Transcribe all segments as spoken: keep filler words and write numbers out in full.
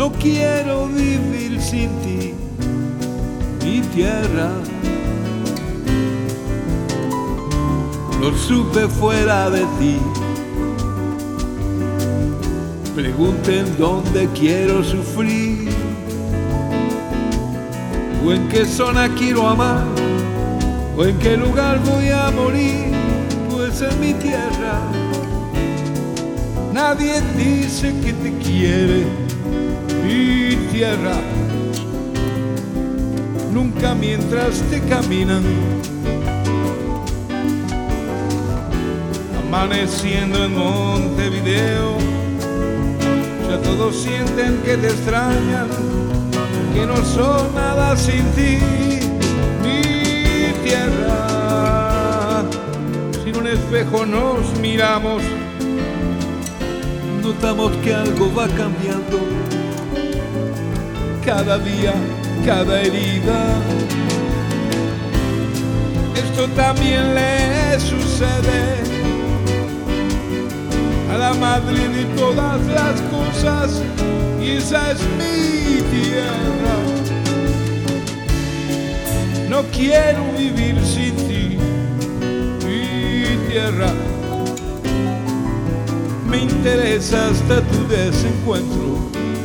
No quiero vivir sin ti, mi tierra. Lo supe fuera de ti. Pregunten dónde quiero sufrir, o en qué zona quiero amar, o en qué lugar voy a morir, pues en mi tierra nadie dice que te quiere, mi tierra. Nunca mientras te caminan, amaneciendo en Montevideo, ya todos sienten que te extrañan, que no son nada sin ti, mi tierra. Si en un espejo nos miramos, notamos que algo va cambiando, cada día, cada herida. Esto también le sucede a la madre de todas las cosas, y esa es mi tierra. No quiero vivir sin ti, mi tierra. Me interesa hasta tu desencuentro.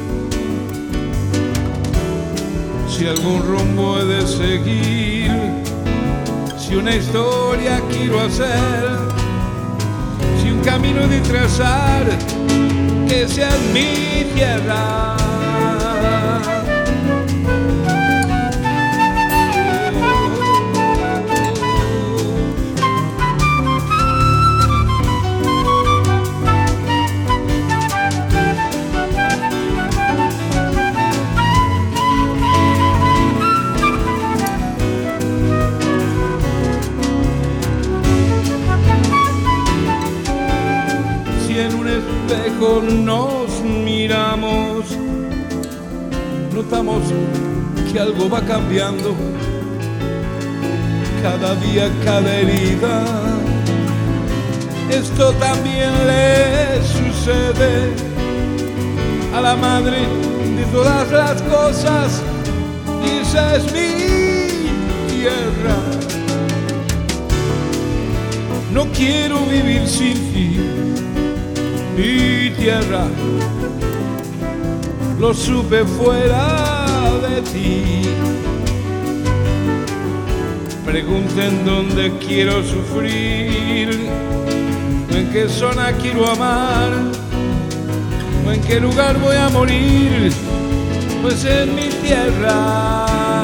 Si algún rumbo he de seguir, si una historia quiero hacer, si un camino de trazar, que sea mi tierra. Nos miramos, notamos que algo va cambiando, cada día, cada herida. Esto también le sucede a la madre de todas las cosas, y esa es mi tierra. No quiero vivir sin ti, mi tierra. Lo supe fuera de ti. Pregunten dónde quiero sufrir, o en qué zona quiero amar, o en qué lugar voy a morir, pues en mi tierra,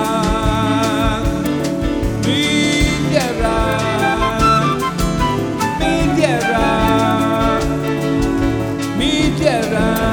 mi tierra, mi tierra, mi tierra.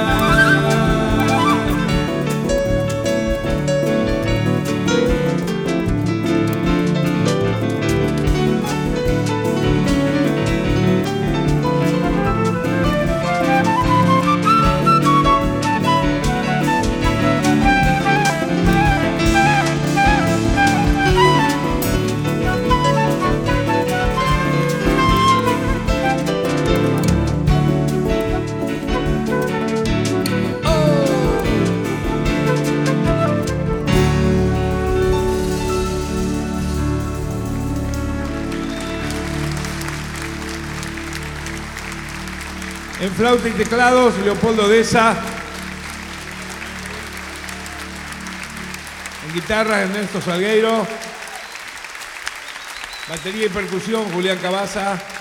En flauta y teclados, Leopoldo Deza. En guitarra, Ernesto Salgueiro. Batería y percusión, Julián Cabaza.